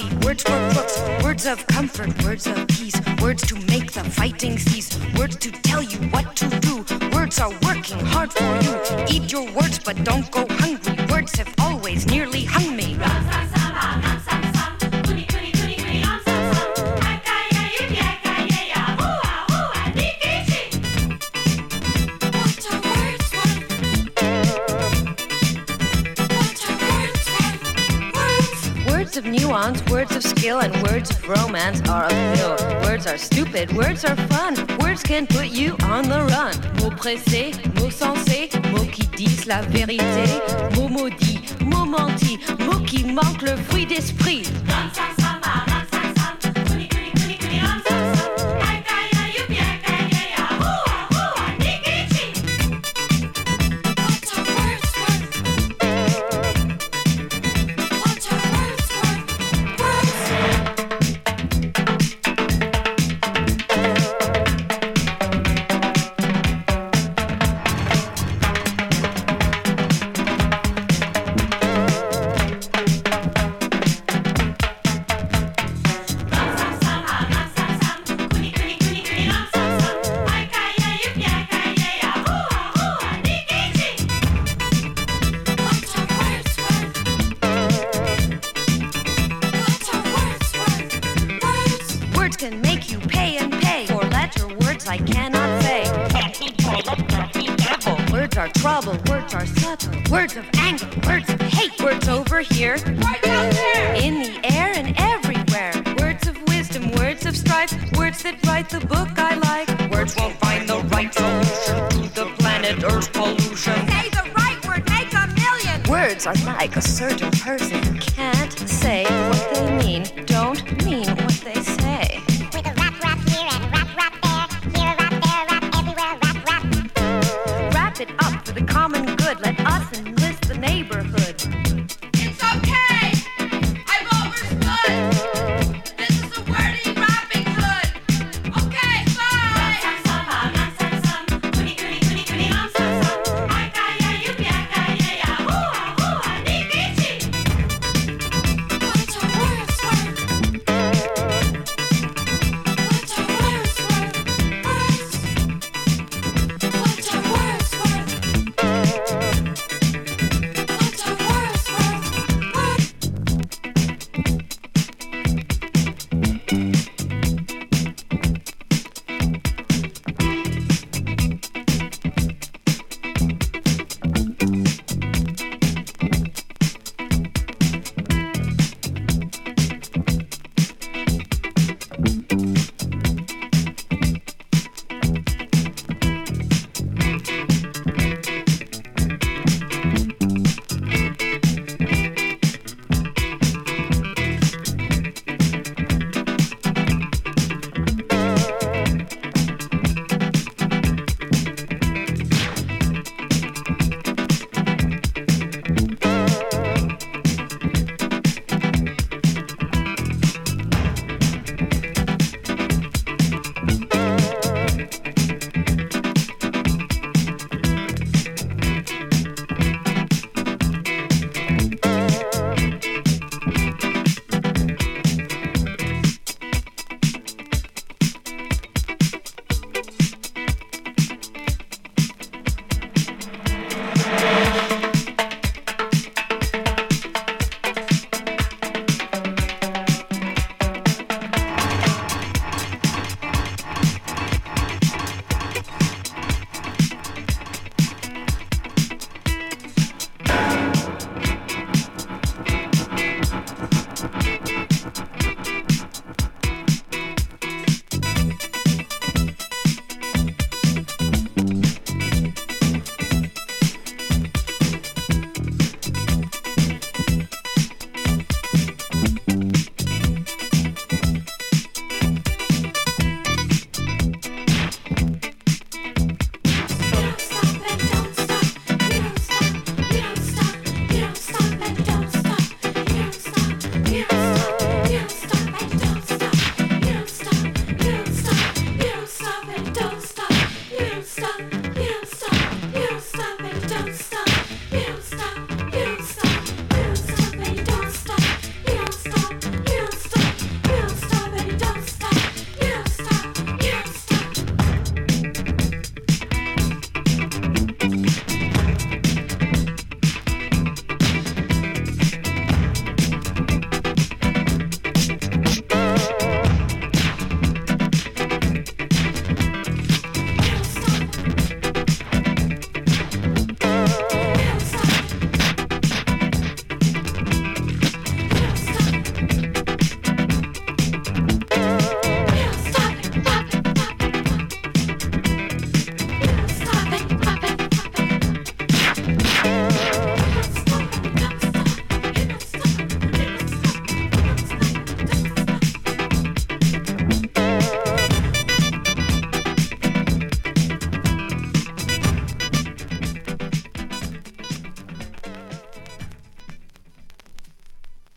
prophecy, words for books, words of comfort, words of peace, words to make the fighting cease, words to tell you what to do. Words are working hard for you. Eat your words, but don't go hungry. Words have always nearly hung me. Words of nuance, words of skill, and words of romance are a pill. Words are stupid, words are fun. Words can put you on the run. Mots pressés, mots sensés, mots qui disent la vérité. Mots maudits, mots mentis, mots qui manquent le fruit d'esprit. Words of anger, words of hate, words over here, words out there, in the air and everywhere. Words of wisdom, words of strife, words that write the book I like. Words won't find the right solution to the planet Earth's pollution. Say the right word, make a million. Words are like a certain person